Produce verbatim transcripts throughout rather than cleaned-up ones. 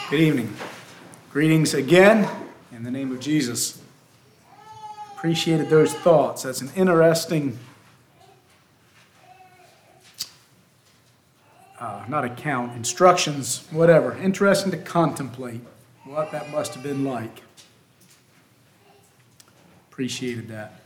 Good evening. Greetings again in the name of Jesus. Appreciated those thoughts. That's an interesting, uh, not account, instructions, whatever. Interesting to contemplate what that must have been like. Appreciated that.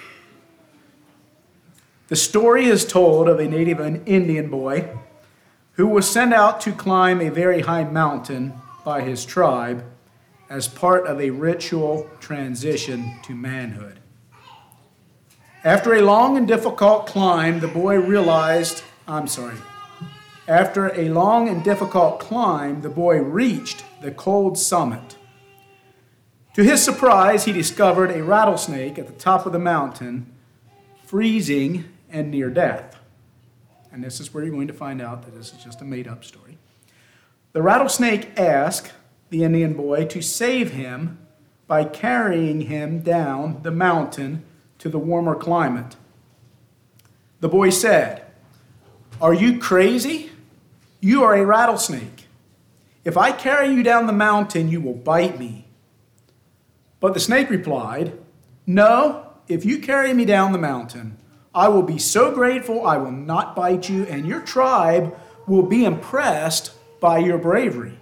The story is told of a native Indian boy who was sent out to climb a very high mountain by his tribe as part of a ritual transition to manhood. After a long and difficult climb, the boy realized, I'm sorry, after a long and difficult climb, the boy reached the cold summit. To his surprise, he discovered a rattlesnake at the top of the mountain, freezing and near death. And this is where you're going to find out that this is just a made-up story. The rattlesnake asked the Indian boy to save him by carrying him down the mountain to the warmer climate. The boy said, "Are you crazy? You are a rattlesnake. If I carry you down the mountain, you will bite me." But the snake replied, "No, if you carry me down the mountain, I will be so grateful I will not bite you, and your tribe will be impressed by your bravery."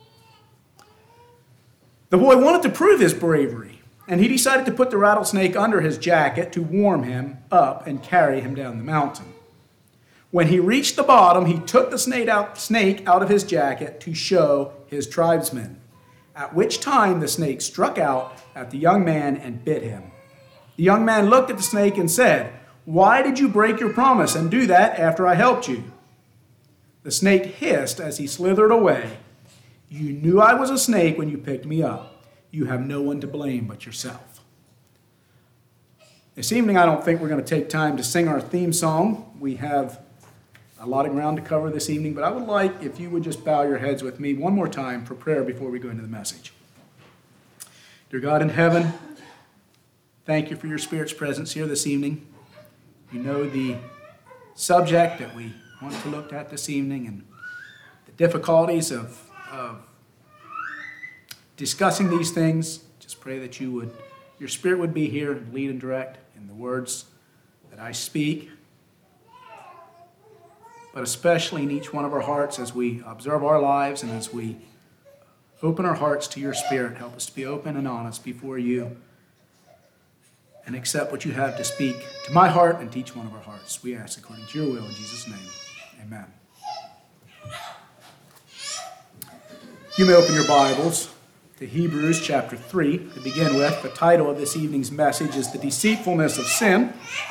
The boy wanted to prove his bravery, and he decided to put the rattlesnake under his jacket to warm him up and carry him down the mountain. When he reached the bottom, he took the snake out, snake out of his jacket to show his tribesmen, at which time the snake struck out at the young man and bit him. The young man looked at the snake and said, "Why did you break your promise and do that after I helped you?" The snake hissed as he slithered away. "You knew I was a snake when you picked me up. You have no one to blame but yourself." This evening, I don't think we're going to take time to sing our theme song. We have a lot of ground to cover this evening, but I would like if you would just bow your heads with me one more time for prayer before we go into the message. Dear God in heaven, thank you for your Spirit's presence here this evening. You know the subject that we want to look at this evening and the difficulties of, of discussing these things. Just pray that you would, your Spirit would be here and lead and direct in the words that I speak, but especially in each one of our hearts as we observe our lives and as we open our hearts to your Spirit. Help us to be open and honest before you and accept what you have to speak to my heart and to each one of our hearts. We ask according to your will in Jesus' name. Amen. You may open your Bibles to Hebrews chapter three. To begin with, the title of this evening's message is The Deceitfulness of Sin.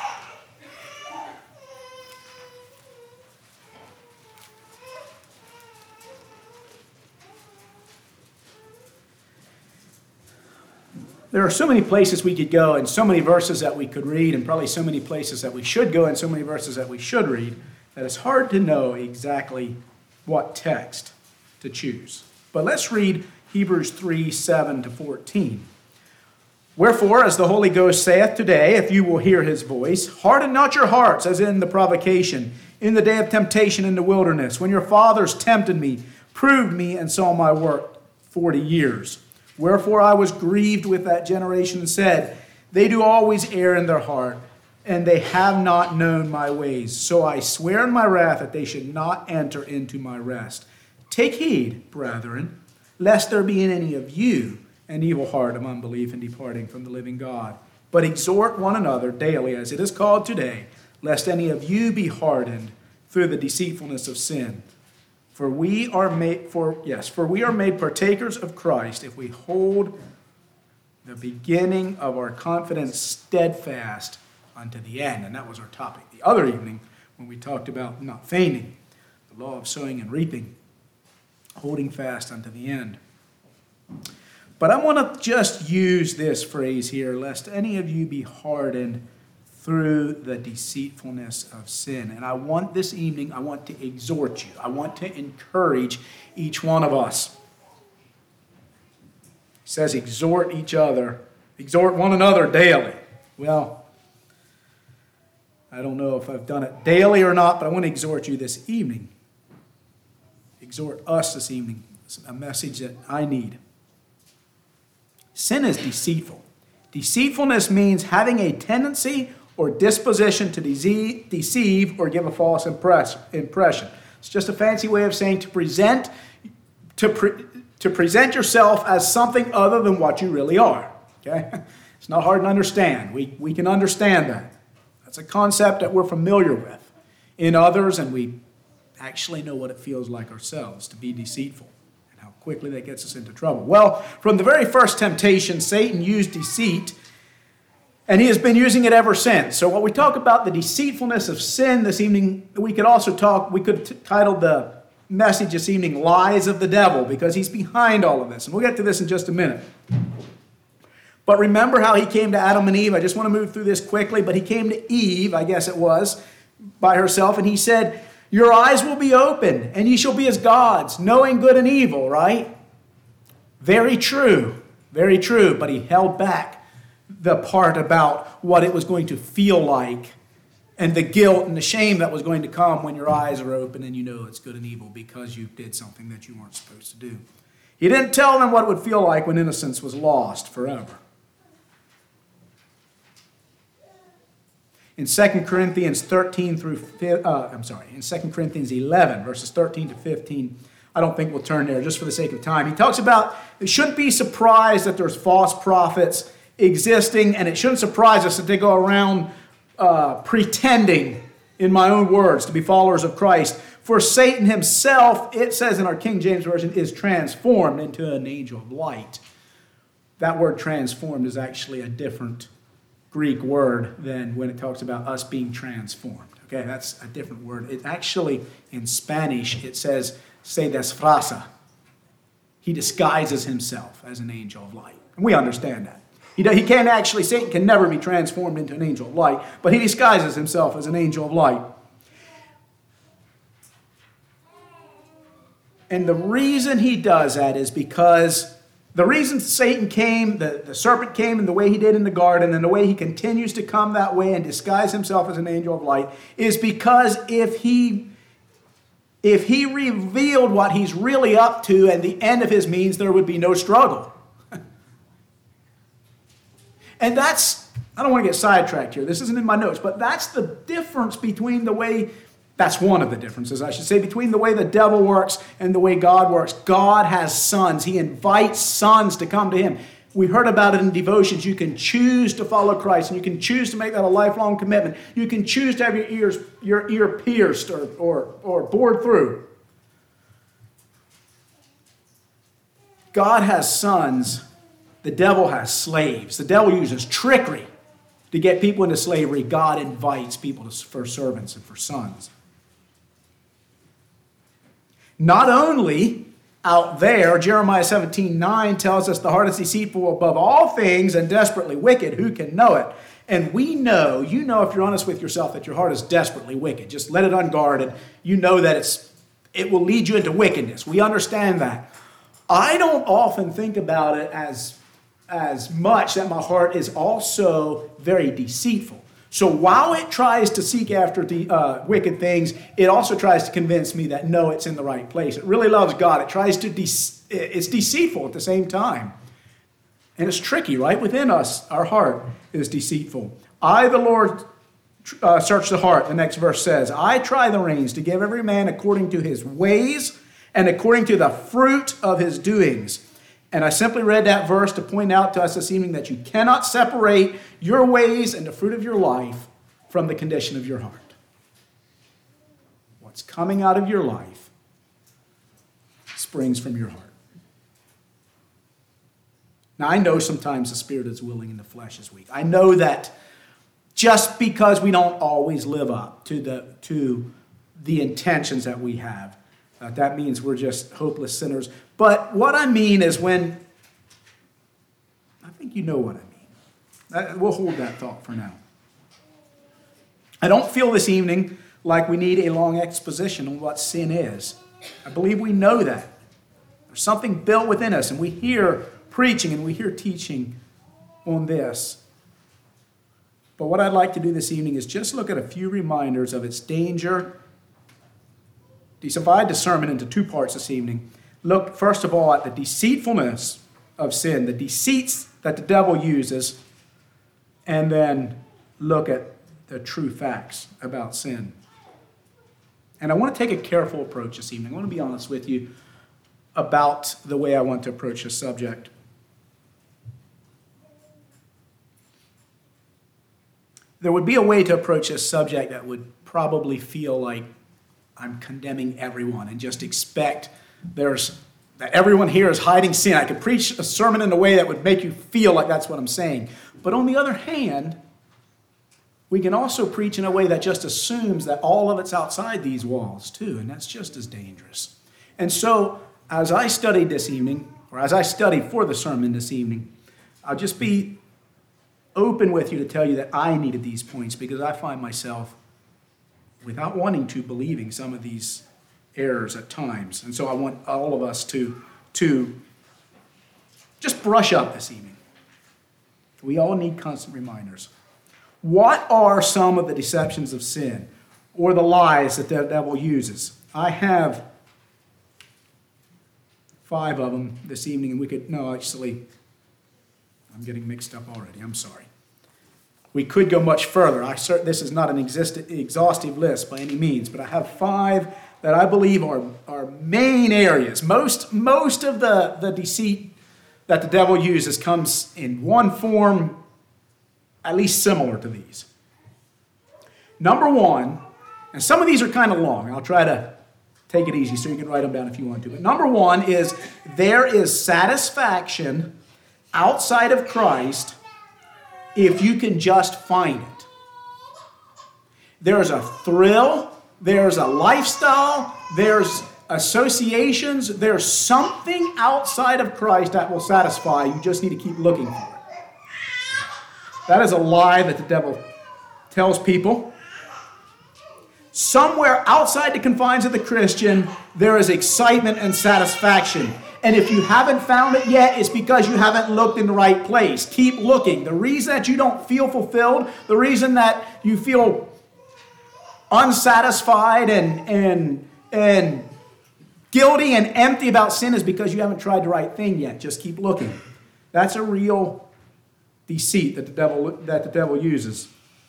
There are so many places we could go and so many verses that we could read and probably so many places that we should go and so many verses that we should read that it's hard to know exactly what text to choose. But let's read Hebrews three, seven to fourteen. "Wherefore, as the Holy Ghost saith today, if you will hear his voice, harden not your hearts as in the provocation, in the day of temptation in the wilderness, when your fathers tempted me, proved me, and saw my work forty years. Wherefore I was grieved with that generation and said, they do always err in their heart, and they have not known my ways. So I swear in my wrath that they should not enter into my rest. Take heed, brethren, lest there be in any of you an evil heart of unbelief in departing from the living God. But exhort one another daily, as it is called today, lest any of you be hardened through the deceitfulness of sin. For we are made for yes, for we are made partakers of Christ if we hold the beginning of our confidence steadfast unto the end." And that was our topic the other evening when we talked about not fainting, the law of sowing and reaping, holding fast unto the end. But I want to just use this phrase here, lest any of you be hardened through the deceitfulness of sin. And I want this evening, I want to exhort you. I want to encourage each one of us. He says, exhort each other, exhort one another daily. Well, I don't know if I've done it daily or not, but I want to exhort you this evening. Exhort us this evening. It's a message that I need. Sin is deceitful. Deceitfulness means having a tendency or disposition to deceive or give a false impression. It's just a fancy way of saying to present, to, pre, to present yourself as something other than what you really are. Okay? It's not hard to understand. We, we can understand that. That's a concept that we're familiar with in others, and we actually know what it feels like ourselves to be deceitful and how quickly that gets us into trouble. Well, from the very first temptation, Satan used deceit, and he has been using it ever since. So when we talk about the deceitfulness of sin this evening, we could also talk, we could t- title the message this evening, Lies of the Devil, because he's behind all of this. And we'll get to this in just a minute. But remember how he came to Adam and Eve. I just want to move through this quickly, but he came to Eve, I guess it was, by herself, and he said, your eyes will be open, and ye shall be as gods, knowing good and evil, right? Very true, very true, but he held back the part about what it was going to feel like and the guilt and the shame that was going to come when your eyes are open and you know it's good and evil because you did something that you weren't supposed to do. He didn't tell them what it would feel like when innocence was lost forever. In Second Corinthians thirteen through, uh, I'm sorry, in Second Corinthians eleven, verses thirteen to fifteen, I don't think we'll turn there just for the sake of time. He talks about, it shouldn't be surprised that there's false prophets existing, and it shouldn't surprise us that they go around uh, pretending, in my own words, to be followers of Christ. For Satan himself, it says in our King James Version, is transformed into an angel of light. That word transformed is actually a different Greek word than when it talks about us being transformed. Okay, that's a different word. It actually, in Spanish, it says, se disfraza. He disguises himself as an angel of light. And we understand that. He, he can't actually, Satan can never be transformed into an angel of light, but he disguises himself as an angel of light. And the reason he does that is because the reason Satan came, the, the serpent came in the way he did in the garden, and the way he continues to come that way and disguise himself as an angel of light, is because if he, if he revealed what he's really up to and the end of his means, there would be no struggle. And that's, I don't want to get sidetracked here. This isn't in my notes, but that's the difference between the way, that's one of the differences, I should say, between the way the devil works and the way God works. God has sons. He invites sons to come to him. We heard about it in devotions. You can choose to follow Christ, and you can choose to make that a lifelong commitment. You can choose to have your ears, your ear pierced or, or, or bored through. God has sons. The devil has slaves. The devil uses trickery to get people into slavery. God invites people to, for servants and for sons. Not only out there, Jeremiah seventeen nine tells us the heart is deceitful above all things and desperately wicked. Who can know it? And we know, you know if you're honest with yourself, that your heart is desperately wicked. Just let it unguarded. You know that it's it will lead you into wickedness. We understand that. I don't often think about it as, as much that my heart is also very deceitful. So while it tries to seek after the uh, wicked things, it also tries to convince me that no, it's in the right place. It really loves God. It tries to, de- it's deceitful at the same time. And it's tricky, right? Within us, our heart is deceitful. I, the Lord, uh, search the heart, the next verse says. I try the reins to give every man according to his ways and according to the fruit of his doings. And I simply read that verse to point out to us this evening that you cannot separate your ways and the fruit of your life from the condition of your heart. What's coming out of your life springs from your heart. Now, I know sometimes the spirit is willing and the flesh is weak. I know that just because we don't always live up to the, to the intentions that we have, uh, that means we're just hopeless sinners. But what I mean is when, I think you know what I mean. We'll hold that thought for now. I don't feel this evening like we need a long exposition on what sin is. I believe we know that. There's something built within us, and we hear preaching and we hear teaching on this. But what I'd like to do this evening is just look at a few reminders of its danger. Divide the sermon into two parts this evening. look, first of all, at the deceitfulness of sin, the deceits that the devil uses, and then look at the true facts about sin. And I want to take a careful approach this evening. I want to be honest with you about the way I want to approach this subject. There would be a way to approach this subject that would probably feel like I'm condemning everyone and just expect there's that everyone here is hiding sin. I could preach a sermon in a way that would make you feel like that's what I'm saying. But on the other hand, we can also preach in a way that just assumes that all of it's outside these walls too, and that's just as dangerous. And so, as I studied this evening, or as I studied for the sermon this evening, I'll just be open with you to tell you that I needed these points because I find myself, without wanting to, believing some of these errors at times. And so I want all of us to, to just brush up this evening. We all need constant reminders. What are some of the deceptions of sin or the lies that the devil uses? I have five of them this evening, and we could, no, actually, I'm getting mixed up already. I'm sorry. We could go much further. I cert- This is not an exist- exhaustive list by any means, but I have five that I believe are, are main areas. Most, most of the, the deceit that the devil uses comes in one form, at least similar to these. Number one, and some of these are kind of long. I'll try to take it easy so you can write them down if you want to. But number one is there is satisfaction outside of Christ if you can just find it. There's a thrill, there's a lifestyle, there's associations, there's something outside of Christ that will satisfy. You just need to keep looking for it. That is a lie that the devil tells people. Somewhere outside the confines of the Christian, there is excitement and satisfaction. And if you haven't found it yet, it's because you haven't looked in the right place. Keep looking. The reason that you don't feel fulfilled, the reason that you feel unsatisfied and, and, and guilty and empty about sin is because you haven't tried the right thing yet. Just keep looking. That's a real deceit that the devil, that the devil uses.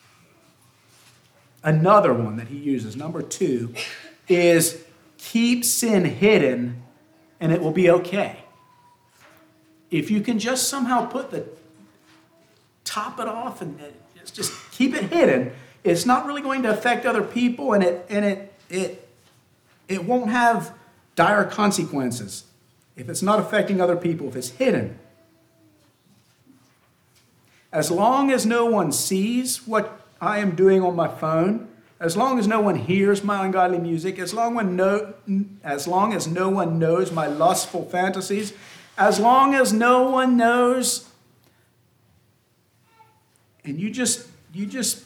Another one that he uses, number two, is keep sin hidden and it will be okay. If you can just somehow put the, top it off and just, just keep it hidden, it's not really going to affect other people and it, and it, it, it won't have dire consequences if it's not affecting other people, if it's hidden. As long as no one sees what I am doing on my phone, as long as no one hears my ungodly music, as long, when no, as long as no one knows my lustful fantasies, as long as no one knows, and you just, you just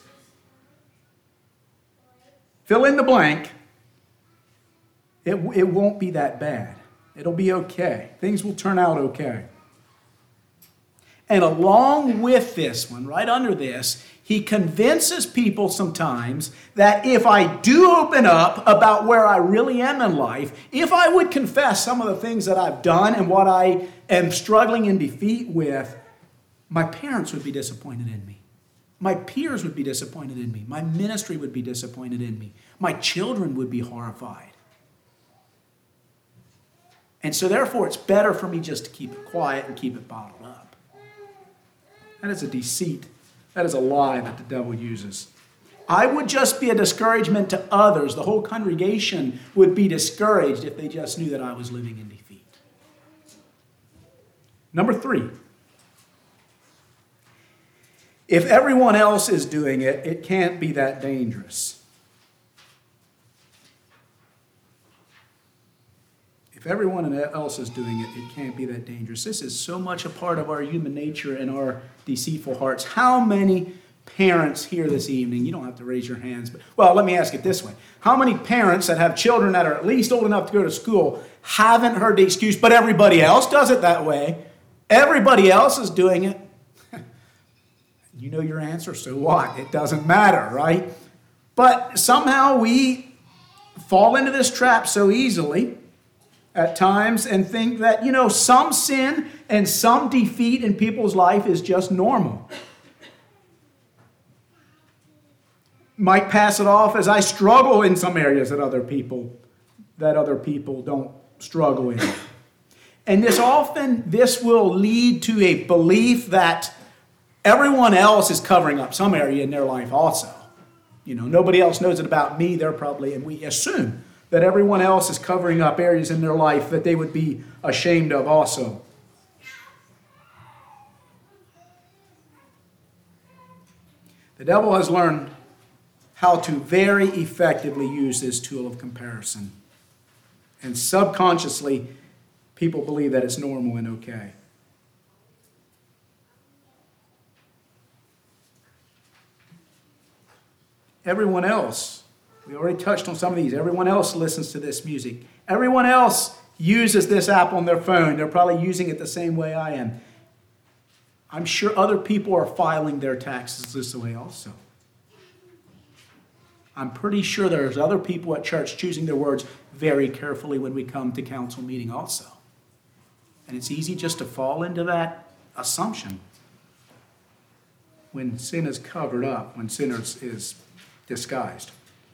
fill in the blank, it, it won't be that bad. It'll be okay. Things will turn out okay. And along with this one, right under this, he convinces people sometimes that if I do open up about where I really am in life, if I would confess some of the things that I've done and what I am struggling in defeat with, my parents would be disappointed in me. My peers would be disappointed in me. My ministry would be disappointed in me. My children would be horrified. And so therefore, it's better for me just to keep it quiet and keep it bottled up. That is a deceit. That is a lie that the devil uses. I would just be a discouragement to others. The whole congregation would be discouraged if they just knew that I was living in defeat. Number three. If everyone else is doing it, it can't be that dangerous. If everyone else is doing it, it can't be that dangerous. This is so much a part of our human nature and our deceitful hearts. How many parents here this evening, you don't have to raise your hands, but well, let me ask it this way. How many parents that have children that are at least old enough to go to school haven't heard the excuse, but everybody else does it that way? Everybody else is doing it. You know your answer, so what? It doesn't matter, right? But somehow we fall into this trap so easily. at times and think that, you know, some sin and some defeat in people's life is just normal. Might pass it off as I struggle in some areas that other people that other people don't struggle in. And this often this will lead to a belief that everyone else is covering up some area in their life also. You know, nobody else knows it about me. They're probably, and we assume that everyone else is covering up areas in their life that they would be ashamed of also. The devil has learned how to very effectively use this tool of comparison. And subconsciously, people believe that it's normal and okay. Everyone else, we already touched on some of these, everyone else listens to this music. Everyone else uses this app on their phone. They're probably using it the same way I am. I'm sure other people are filing their taxes this way also. I'm pretty sure there's other people at church choosing their words very carefully when we come to council meeting also. And it's easy just to fall into that assumption when sin is covered up, when sin is, is disguised.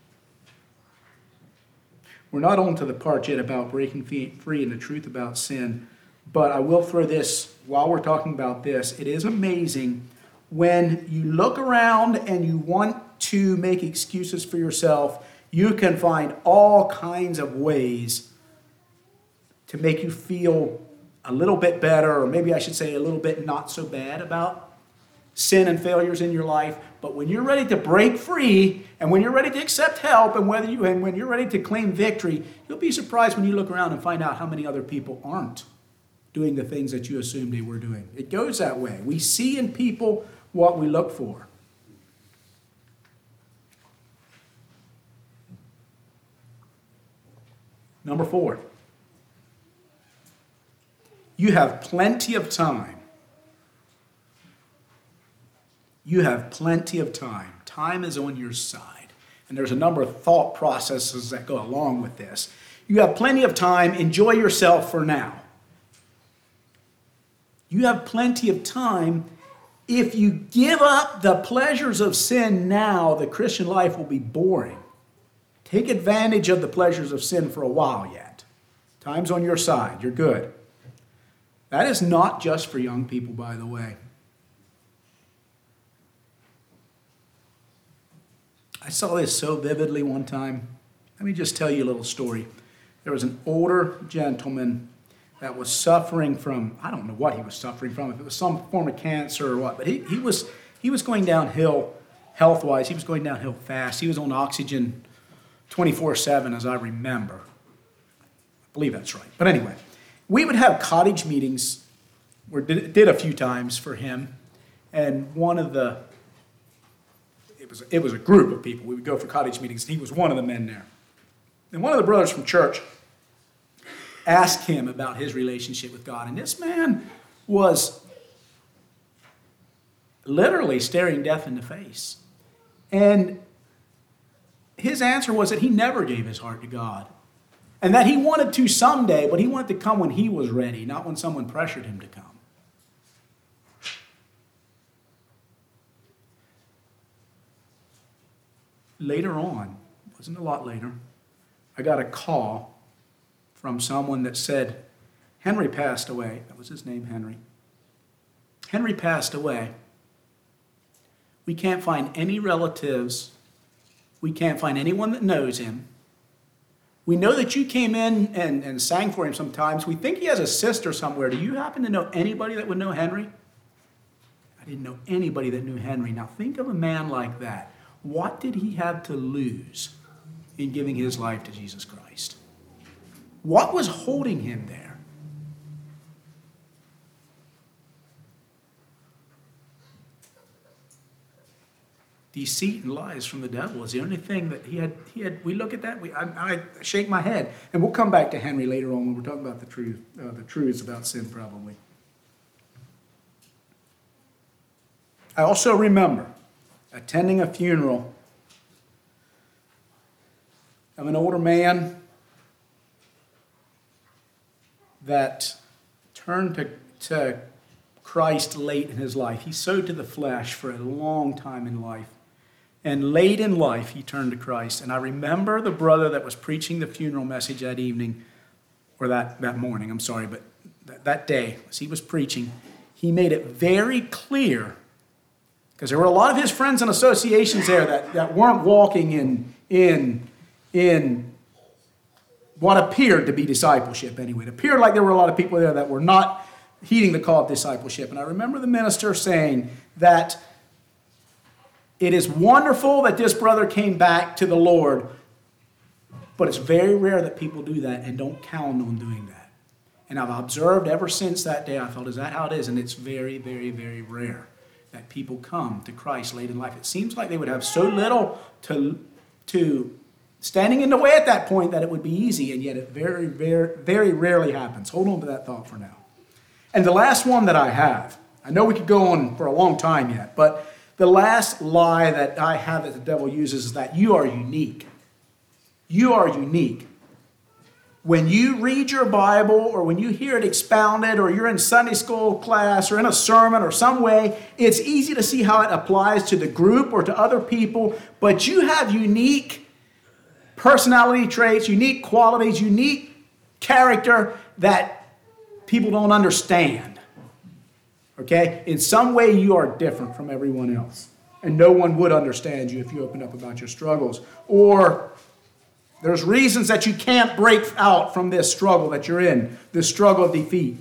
We're not on to the part yet about breaking free and the truth about sin, but I will throw this, while we're talking about this, it is amazing when you look around and you want to make excuses for yourself, you can find all kinds of ways to make you feel a little bit better, or maybe I should say a little bit not so bad about sin and failures in your life. But when you're ready to break free, and when you're ready to accept help, and whether you and when you're ready to claim victory, you'll be surprised when you look around and find out how many other people aren't doing the things that you assumed they were doing. It goes that way. We see in people what we look for. Number four, you have plenty of time. You have plenty of time. Time is on your side. And there's a number of thought processes that go along with this. You have plenty of time. Enjoy yourself for now. You have plenty of time. If you give up the pleasures of sin now, the Christian life will be boring. Take advantage of the pleasures of sin for a while yet. Time's on your side. You're good. That is not just for young people, by the way. I saw this so vividly one time. Let me just tell you a little story. There was an older gentleman that was suffering from, I don't know what he was suffering from, if it was some form of cancer or what, but he, he was he was going downhill health-wise. He was going downhill fast. He was on oxygen twenty-four seven, as I remember. I believe that's right. But anyway, we would have cottage meetings, or did, did a few times for him, and one of the, it was, it was a group of people. We would go for cottage meetings, and he was one of the men there. And one of the brothers from church asked him about his relationship with God, and this man was literally staring death in the face. And his answer was that he never gave his heart to God. And that he wanted to someday, but he wanted to come when he was ready, not when someone pressured him to come. Later on, it wasn't a lot later, I got a call from someone that said, Henry passed away. That was his name, Henry. Henry passed away. We can't find any relatives. We can't find anyone that knows him. We know that you came in and, and sang for him sometimes. We think he has a sister somewhere. Do you happen to know anybody that would know Henry? I didn't know anybody that knew Henry. Now think of a man like that. What did he have to lose in giving his life to Jesus Christ? What was holding him there? Deceit and lies from the devil is the only thing that he had. He had. We look at that. We, I, I shake my head, and we'll come back to Henry later on when we're talking about the truth, uh, the truths about sin, probably. I also remember attending a funeral of an older man that turned to, to Christ late in his life. He sowed to the flesh for a long time in life. And late in life, he turned to Christ. And I remember the brother that was preaching the funeral message that evening, or that, that morning, I'm sorry, but that, that day, as he was preaching, he made it very clear, because there were a lot of his friends and associations there that, that weren't walking in, in, in what appeared to be discipleship anyway. It appeared like there were a lot of people there that were not heeding the call of discipleship. And I remember the minister saying that it is wonderful that this brother came back to the Lord, but it's very rare that people do that and don't count on doing that. And I've observed ever since that day, I felt, is that how it is? And it's very, very, very rare that people come to Christ late in life. It seems like they would have so little to, to standing in the way at that point that it would be easy, and yet it very, very, very rarely happens. Hold on to that thought for now. And the last one that I have, I know we could go on for a long time yet, but the last lie that I have that the devil uses is that you are unique. You are unique. When you read your Bible or when you hear it expounded or you're in Sunday school class or in a sermon or some way, it's easy to see how it applies to the group or to other people, but you have unique personality traits, unique qualities, unique character that people don't understand. Okay? In some way, you are different from everyone else. And no one would understand you if you opened up about your struggles. Or there's reasons that you can't break out from this struggle that you're in, this struggle of defeat.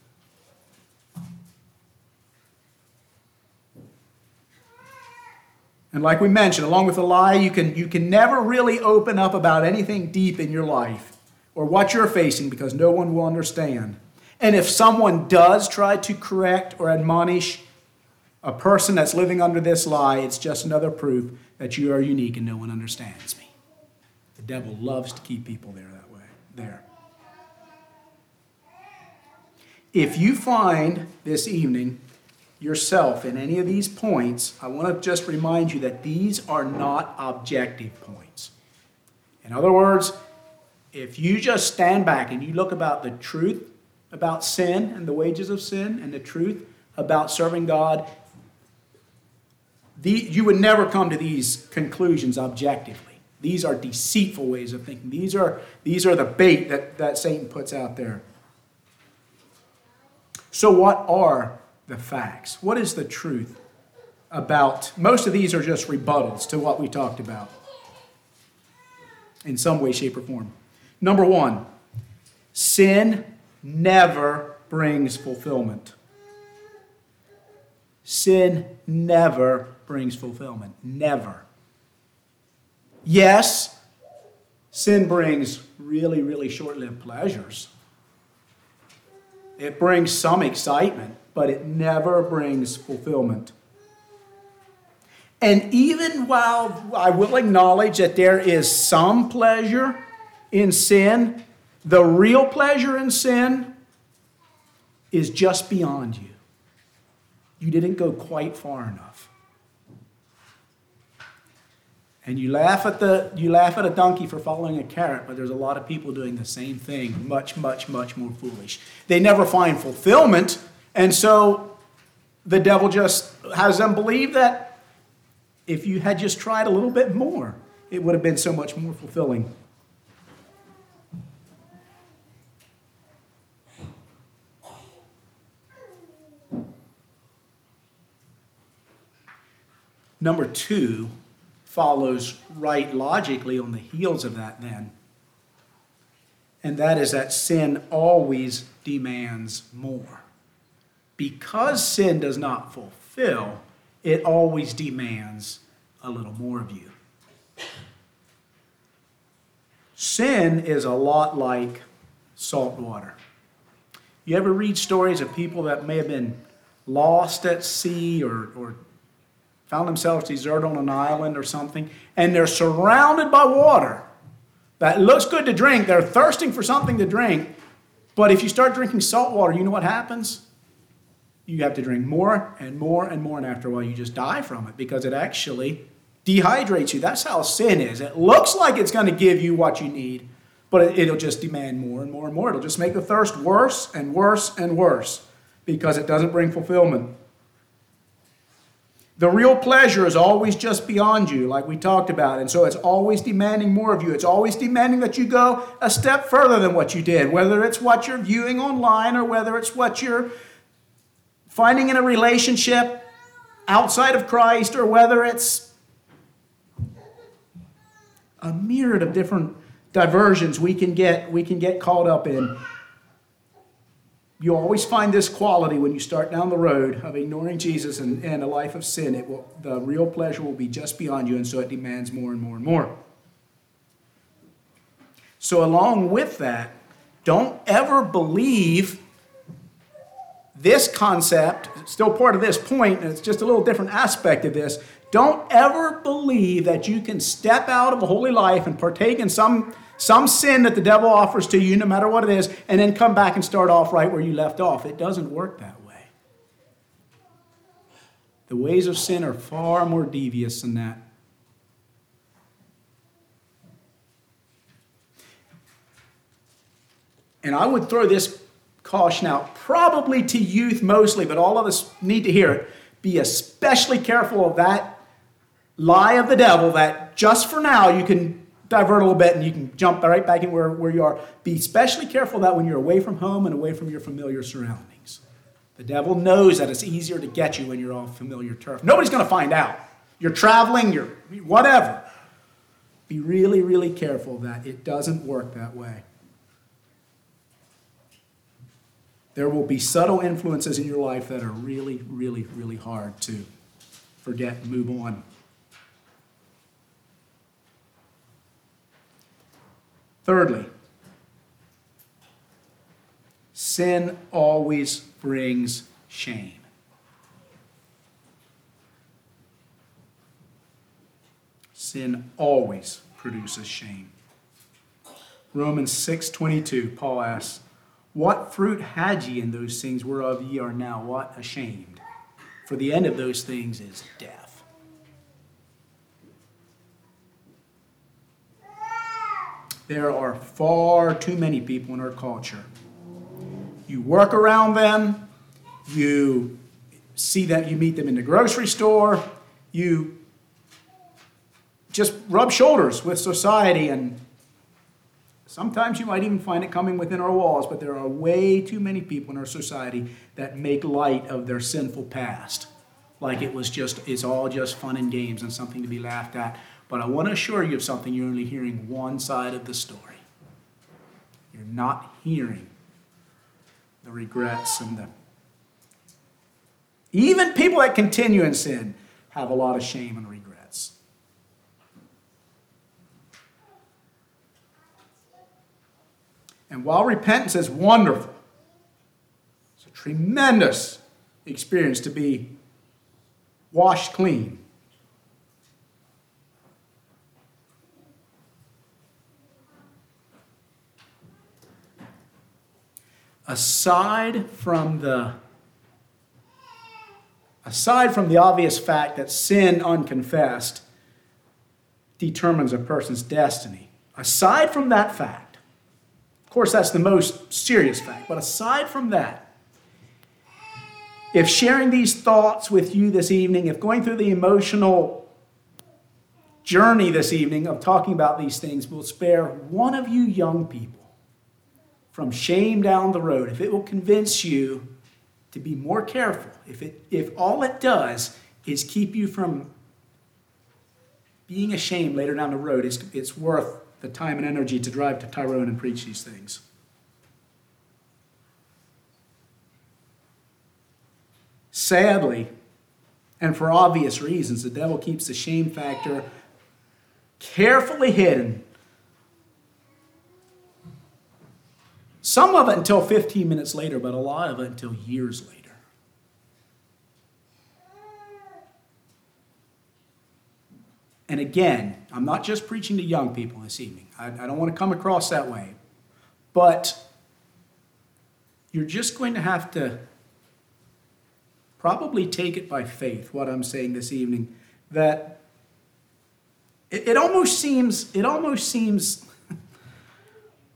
And like we mentioned, along with the lie, you can, you can never really open up about anything deep in your life or what you're facing because no one will understand. And if someone does try to correct or admonish a person that's living under this lie, it's just another proof that you are unique and no one understands me. The devil loves to keep people there that way. There. If you find this evening yourself in any of these points, I want to just remind you that these are not objective points. In other words, if you just stand back and you look about the truth about sin and the wages of sin and the truth about serving God, the, you would never come to these conclusions objectively. These are deceitful ways of thinking. These are, these are the bait that, that Satan puts out there. So what are the facts? What is the truth about? Most of these are just rebuttals to what we talked about in some way, shape, or form. Number one, sin never brings fulfillment. Sin never brings fulfillment. Never. Yes, sin brings really, really short-lived pleasures. It brings some excitement, but it never brings fulfillment. And even while I will acknowledge that there is some pleasure in sin, the real pleasure in sin is just beyond you. You didn't go quite far enough. And you laugh at the you laugh at a donkey for following a carrot, but there's a lot of people doing the same thing, much, much, much more foolish. They never find fulfillment, and so the devil just has them believe that if you had just tried a little bit more, it would have been so much more fulfilling. Number two follows right logically on the heels of that then. And that is that sin always demands more. Because sin does not fulfill, it always demands a little more of you. Sin is a lot like salt water. You ever read stories of people that may have been lost at sea or, or found themselves deserted on an island or something, and they're surrounded by water that looks good to drink. They're thirsting for something to drink, but if you start drinking salt water, you know what happens? You have to drink more and more and more, and after a while you just die from it because it actually dehydrates you. That's how sin is. It looks like it's going to give you what you need, But it, it'll just demand more and more and more. It'll just make the thirst worse and worse and worse because it doesn't bring fulfillment. The real pleasure is always just beyond you, like we talked about. And so it's always demanding more of you. It's always demanding that you go a step further than what you did, whether it's what you're viewing online or whether it's what you're finding in a relationship outside of Christ or whether it's a myriad of different diversions we can get, we can get caught up in. You always find this quality when you start down the road of ignoring Jesus and, and a life of sin. It will, the real pleasure will be just beyond you, and so it demands more and more and more. So along with that, don't ever believe this concept, it's still part of this point, and it's just a little different aspect of this. Don't ever believe that you can step out of a holy life and partake in some Some sin that the devil offers to you, no matter what it is, and then come back and start off right where you left off. It doesn't work that way. The ways of sin are far more devious than that. And I would throw this caution out, probably to youth mostly, but all of us need to hear it. Be especially careful of that lie of the devil that just for now you can divert a little bit and you can jump right back in where, where you are. Be especially careful of that when you're away from home and away from your familiar surroundings. The devil knows that it's easier to get you when you're on familiar turf. Nobody's going to find out. You're traveling, you're whatever. Be really, really careful that it doesn't work that way. There will be subtle influences in your life that are really, really, really hard to forget and move on. Thirdly, sin always brings shame. Sin always produces shame. Romans six twenty-two, Paul asks, "What fruit had ye in those things whereof ye are now what? Ashamed? For the end of those things is death." There are far too many people in our culture. You work around them, you see that you meet them in the grocery store, you just rub shoulders with society, and sometimes you might even find it coming within our walls, but there are way too many people in our society that make light of their sinful past. Like it was just, it's all just fun and games and something to be laughed at. But I want to assure you of something. You're only hearing one side of the story. You're not hearing the regrets and the... Even people that continue in sin have a lot of shame and regrets. And while repentance is wonderful, it's a tremendous experience to be washed clean. Aside from the aside from the obvious fact that sin unconfessed determines a person's destiny, aside from that fact, of course that's the most serious fact, but aside from that, if sharing these thoughts with you this evening, if going through the emotional journey this evening of talking about these things will spare one of you young people from shame down the road, if it will convince you to be more careful, if it if all it does is keep you from being ashamed later down the road, it's, it's worth the time and energy to drive to Tyrone and preach these things. Sadly, and for obvious reasons, the devil keeps the shame factor carefully hidden. Some of it until fifteen minutes later, but a lot of it until years later. And again, I'm not just preaching to young people this evening. I, I don't want to come across that way. But you're just going to have to probably take it by faith, what I'm saying this evening, that it, it almost seems, it almost seems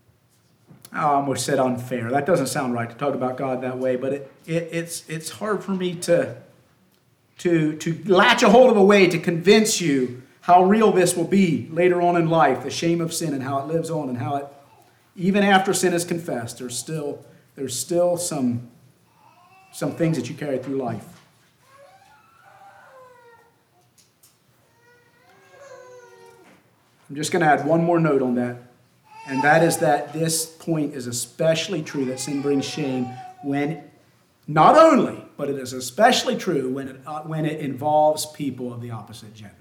I almost said unfair. That doesn't sound right to talk about God that way, but it, it, it's, it's hard for me to, to, to latch a hold of a way to convince you how real this will be later on in life, the shame of sin and how it lives on and how it, even after sin is confessed, there's still, there's still some, some things that you carry through life. I'm just going to add one more note on that. And that is that this point is especially true, that sin brings shame when, not only, but it is especially true when it, uh, when it involves people of the opposite gender.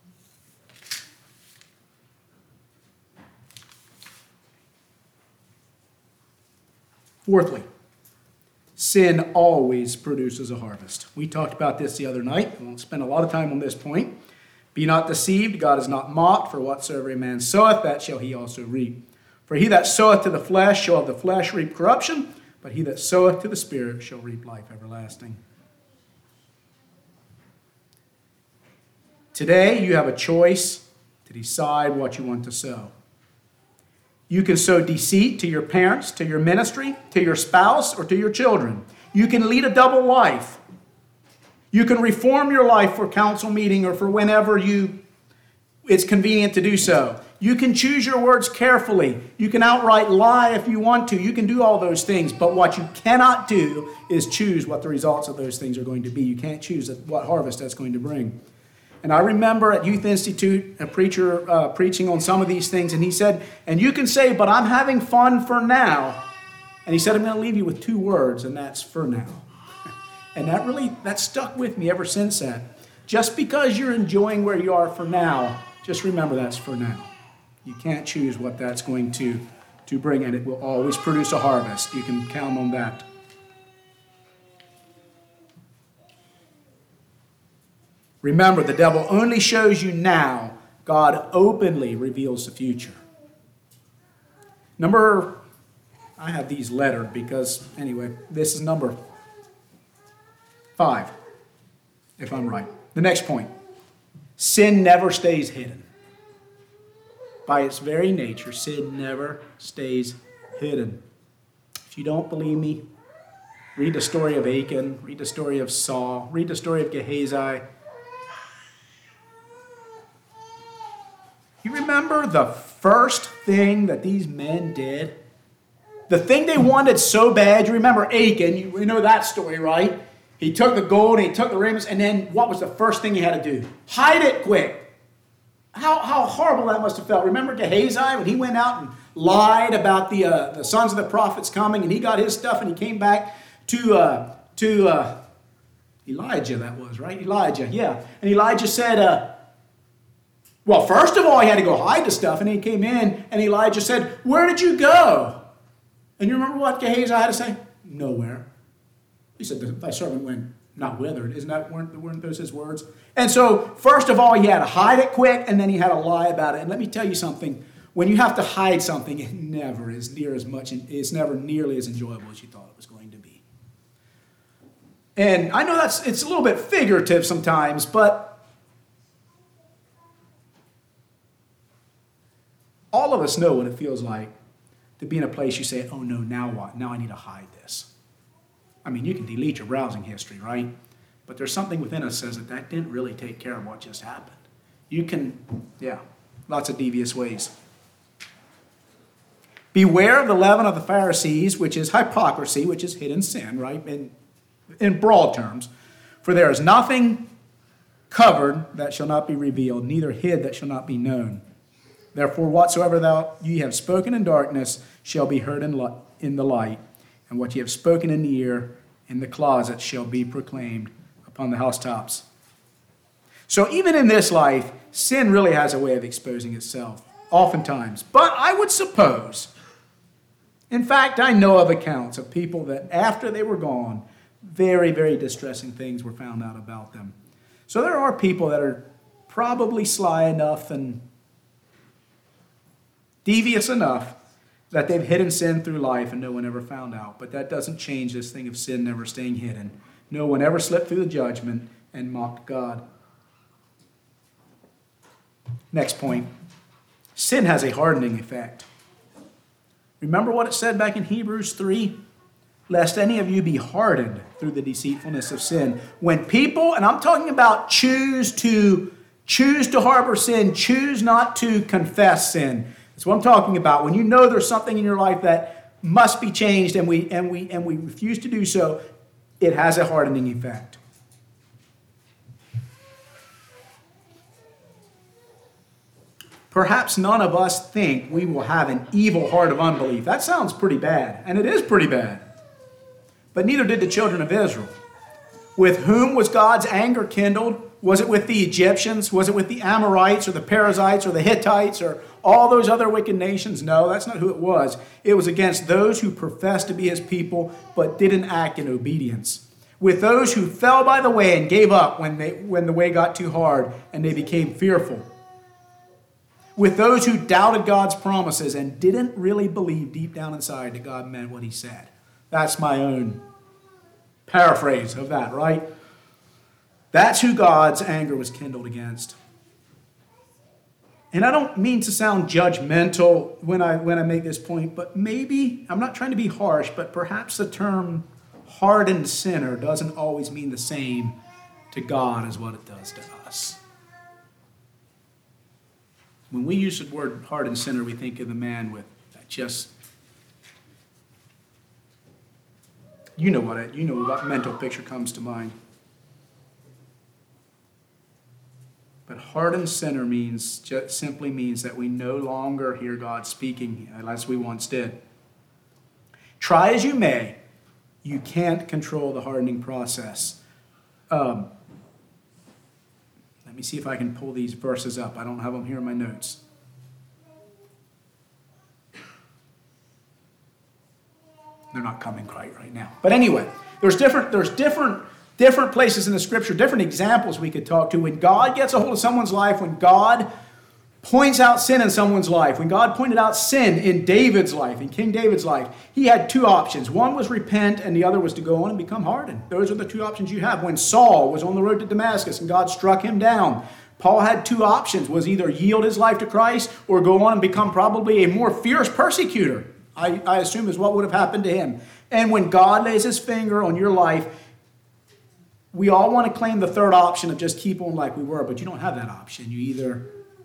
Fourthly, sin always produces a harvest. We talked about this the other night. I won't spend a lot of time on this point. Be not deceived, God is not mocked, for whatsoever a man soweth, that shall he also reap. For he that soweth to the flesh shall of the flesh reap corruption, but he that soweth to the Spirit shall reap life everlasting. Today, you have a choice to decide what you want to sow. You can sow deceit to your parents, to your ministry, to your spouse, or to your children. You can lead a double life. You can reform your life for council meeting or for whenever you it's convenient to do so. You can choose your words carefully. You can outright lie if you want to. You can do all those things. But what you cannot do is choose what the results of those things are going to be. You can't choose what harvest that's going to bring. And I remember at Youth Institute, a preacher uh, preaching on some of these things, and he said, and you can say, but I'm having fun for now. And he said, I'm going to leave you with two words, and that's for now. And that really, that stuck with me ever since that. Just because you're enjoying where you are for now, just remember that's for now. You can't choose what that's going to, to bring, and it will always produce a harvest. You can count on that. Remember, the devil only shows you now. God openly reveals the future. Number, I have these lettered because, anyway, this is number five, if I'm right. The next point. Sin never stays hidden. By its very nature, sin never stays hidden. If you don't believe me, read the story of Achan, read the story of Saul, read the story of Gehazi. You remember the first thing that these men did? The thing they wanted so bad. You remember Achan, you know that story, right? He took the gold and he took the rings, and then what was the first thing he had to do? Hide it quick. How, how horrible that must have felt. Remember Gehazi when he went out and lied about the uh, the sons of the prophets coming, and he got his stuff and he came back to uh, to uh, Elijah, that was, right? Elijah, yeah. And Elijah said, uh, well, first of all, he had to go hide the stuff, and he came in, and Elijah said, where did you go? And you remember what Gehazi had to say? Nowhere. He said, thy servant went not withered. Isn't that, weren't, weren't those his words? And so, first of all, he had to hide it quick, and then he had to lie about it. And let me tell you something. When you have to hide something, it never is near as much, it's never nearly as enjoyable as you thought it was going to be. And I know that's, it's a little bit figurative sometimes, but all of us know what it feels like to be in a place you say, oh no, now what? Now I need to hide this. I mean, you can delete your browsing history, right? But there's something within us that says that that didn't really take care of what just happened. You can, yeah, lots of devious ways. Beware of the leaven of the Pharisees, which is hypocrisy, which is hidden sin, right? In, in broad terms. For there is nothing covered that shall not be revealed, neither hid that shall not be known. Therefore, whatsoever thou ye have spoken in darkness shall be heard in, li- in the light, and what ye have spoken in the ear in the closet shall be proclaimed upon the housetops. So even in this life, sin really has a way of exposing itself, oftentimes. But I would suppose, in fact, I know of accounts of people that after they were gone, very, very distressing things were found out about them. So there are people that are probably sly enough and devious enough that they've hidden sin through life and no one ever found out. But that doesn't change this thing of sin never staying hidden. No one ever slipped through the judgment and mocked God. Next point. Sin has a hardening effect. Remember what it said back in Hebrews three? Lest any of you be hardened through the deceitfulness of sin. When people, and I'm talking about choose to choose to harbor sin, choose not to confess sin. That's what I'm talking about. When you know there's something in your life that must be changed and we and we and we refuse to do so, it has a hardening effect. Perhaps none of us think we will have an evil heart of unbelief. That sounds pretty bad, and it is pretty bad. But neither did the children of Israel. With whom was God's anger kindled? Was it with the Egyptians? Was it with the Amorites or the Perizzites or the Hittites or all those other wicked nations? No, that's not who it was. It was against those who professed to be his people but didn't act in obedience. With those who fell by the way and gave up when they when the way got too hard and they became fearful. With those who doubted God's promises and didn't really believe deep down inside that God meant what he said. That's my own paraphrase of that, right? That's who God's anger was kindled against. And I don't mean to sound judgmental when I when I make this point, but maybe, I'm not trying to be harsh, but perhaps the term hardened sinner doesn't always mean the same to God as what it does to us. When we use the word hardened sinner, we think of the man with that just, you know what it, you know what mental picture comes to mind. But hardened sinner means just simply means that we no longer hear God speaking as we once did. Try as you may, you can't control the hardening process. Um, let me see if I can pull these verses up. I don't have them here in my notes. They're not coming quite right now. But anyway, there's different, there's different, different places in the scripture, different examples we could talk to. When God gets a hold of someone's life, when God points out sin in someone's life, when God pointed out sin in David's life, in King David's life, he had two options. One was repent, and the other was to go on and become hardened. Those are the two options you have. When Saul was on the road to Damascus and God struck him down, Paul had two options, was either yield his life to Christ or go on and become probably a more fierce persecutor. I, I assume is what would have happened to him. And when God lays his finger on your life, we all want to claim the third option of just keep on like we were, but you don't have that option. You either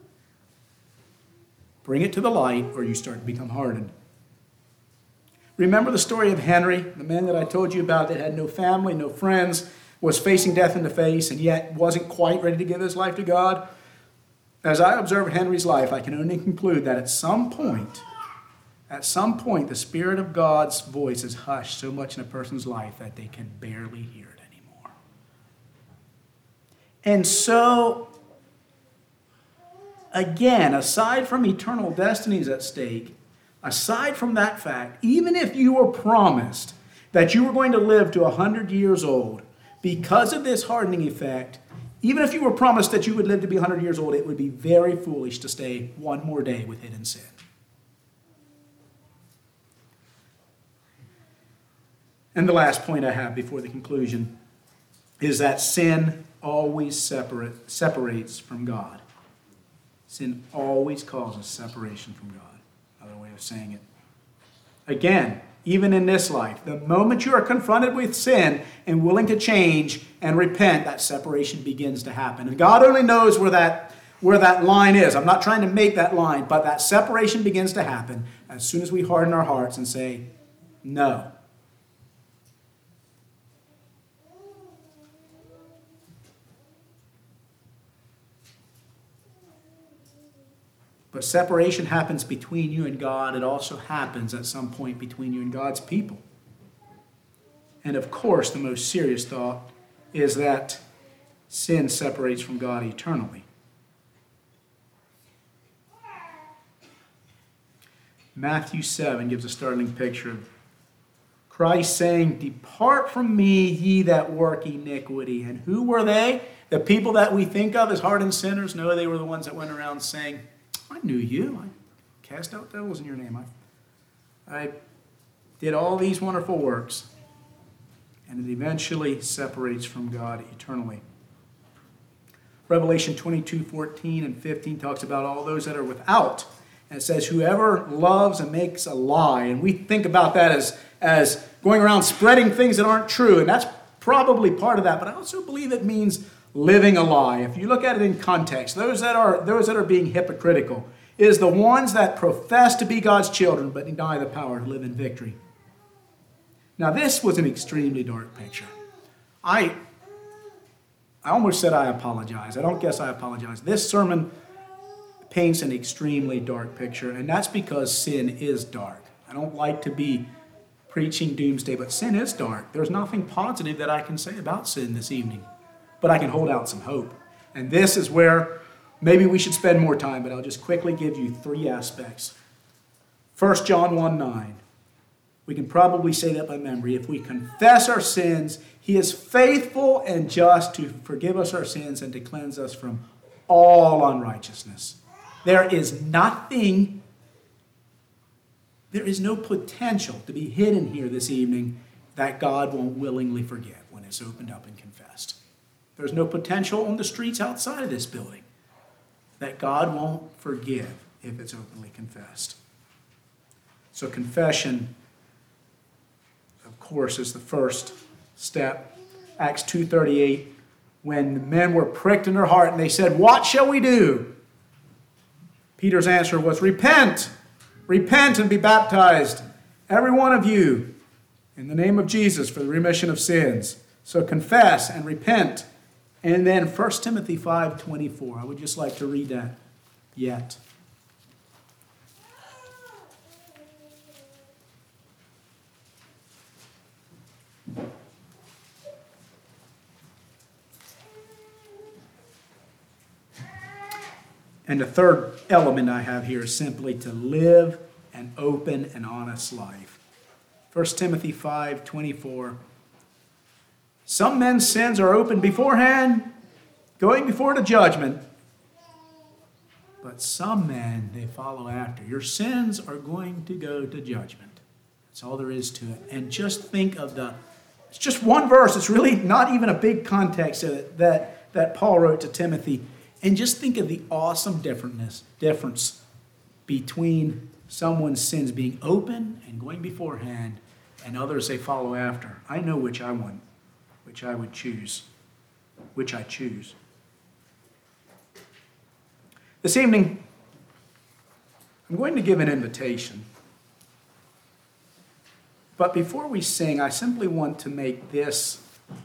bring it to the light or you start to become hardened. Remember the story of Henry, the man that I told you about that had no family, no friends, was facing death in the face and yet wasn't quite ready to give his life to God? As I observe Henry's life, I can only conclude that at some point, At some point, the Spirit of God's voice is hushed so much in a person's life that they can barely hear it anymore. And so, again, aside from eternal destinies at stake, aside from that fact, even if you were promised that you were going to live to one hundred years old, because of this hardening effect, even if you were promised that you would live to be one hundred years old, it would be very foolish to stay one more day with hidden sin. And the last point I have before the conclusion is that sin always separate, separates from God. Sin always causes separation from God. Another way of saying it. Again, even in this life, the moment you are confronted with sin and willing to change and repent, that separation begins to happen. And God only knows where that, where that line is. I'm not trying to make that line, but that separation begins to happen as soon as we harden our hearts and say, no. But separation happens between you and God. It also happens at some point between you and God's people. And of course, the most serious thought is that sin separates from God eternally. Matthew seven gives a startling picture of Christ saying, "Depart from me, ye that work iniquity." And who were they? The people that we think of as hardened sinners? No, they were the ones that went around saying, I knew you. I cast out devils in your name. I, I did all these wonderful works. And it eventually separates from God eternally. Revelation twenty-two, fourteen and fifteen talks about all those that are without. And it says, whoever loves and makes a lie. And we think about that as, as going around spreading things that aren't true. And that's probably part of that. But I also believe it means living a lie. If you look at it in context, those that are, those that are being hypocritical is the ones that profess to be God's children but deny the power to live in victory. Now, this was an extremely dark picture. I, I almost said I apologize. I don't guess I apologize. This sermon paints an extremely dark picture, and that's because sin is dark. I don't like to be preaching doomsday, but sin is dark. There's nothing positive that I can say about sin this evening, but I can hold out some hope. And this is where maybe we should spend more time, but I'll just quickly give you three aspects. First John one nine. We can probably say that by memory. If we confess our sins, he is faithful and just to forgive us our sins and to cleanse us from all unrighteousness. There is nothing, there is no potential to be hidden here this evening that God won't willingly forgive when it's opened up and confessed. There's no potential on the streets outside of this building that God won't forgive if it's openly confessed. So confession, of course, is the first step. Acts two thirty-eight, when the men were pricked in their heart and they said, "What shall we do?" Peter's answer was, "Repent, repent and be baptized, every one of you, in the name of Jesus for the remission of sins." So confess and repent. And then First Timothy five twenty-four. I would just like to read that yet. And the third element I have here is simply to live an open and honest life. First Timothy five twenty-four. Some men's sins are open beforehand, going before the judgment. But some men, they follow after. Your sins are going to go to judgment. That's all there is to it. And just think of the, it's just one verse. It's really not even a big context that, that, that Paul wrote to Timothy. And just think of the awesome difference, difference between someone's sins being open and going beforehand and others they follow after. I know which I want, which I would choose, which I choose. This evening, I'm going to give an invitation. But before we sing, I simply want to make this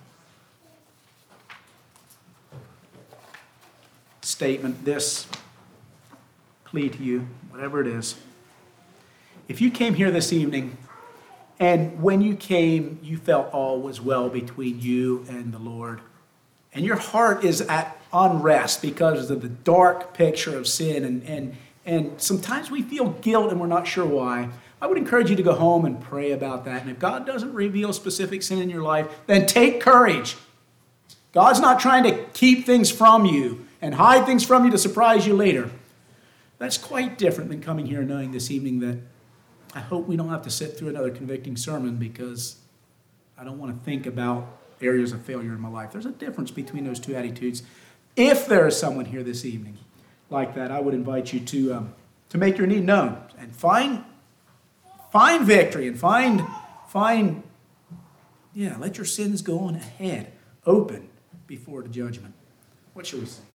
statement, this plea to you, whatever it is. If you came here this evening and when you came, you felt all was well between you and the Lord, and your heart is at unrest because of the dark picture of sin, and, and, and sometimes we feel guilt and we're not sure why, I would encourage you to go home and pray about that. And if God doesn't reveal specific sin in your life, then take courage. God's not trying to keep things from you and hide things from you to surprise you later. That's quite different than coming here knowing this evening that I hope we don't have to sit through another convicting sermon because I don't want to think about areas of failure in my life. There's a difference between those two attitudes. If there is someone here this evening like that, I would invite you to um, to make your need known and find find victory and find find yeah, let your sins go on ahead, open before the judgment. What shall we say?